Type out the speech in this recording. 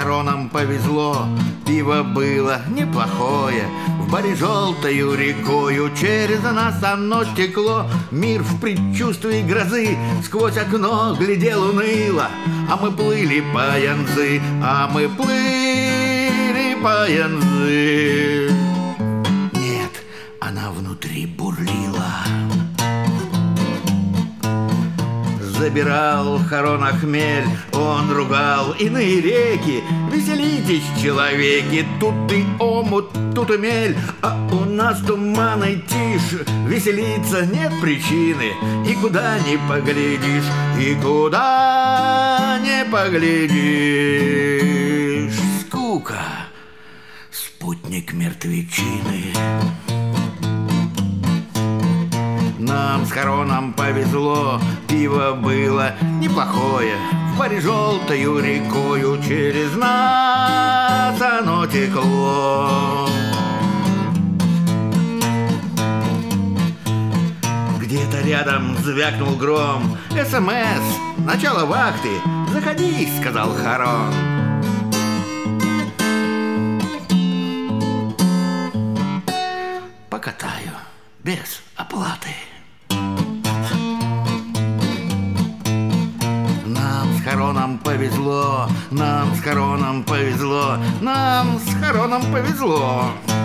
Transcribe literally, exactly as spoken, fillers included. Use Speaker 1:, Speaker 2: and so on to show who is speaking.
Speaker 1: Харонам повезло, пиво было неплохое. В баре желтою рекою через нас оно текло. Мир в предчувствии грозы сквозь окно глядел уныло. А мы плыли по Янцзы, а мы плыли по Янцзы. Нет, она внутри бурлила. Забирал Харон хмель, он ругал иные реки. Веселитесь, человеки, тут и омут, тут и мель. А у нас туман и тишь, веселиться нет причины. И куда ни поглядишь, и куда не поглядишь. Скука, спутник мертвечины. Нам с Хароном повезло, пиво было неплохое. В баре желтою рекою через нас оно текло. Где-то рядом звякнул гром. СМС, начало вахты. Заходи, сказал Харон. Покатаю без оплаты. Нам с Хароном повезло, нам с Хароном повезло, нам с Хароном повезло.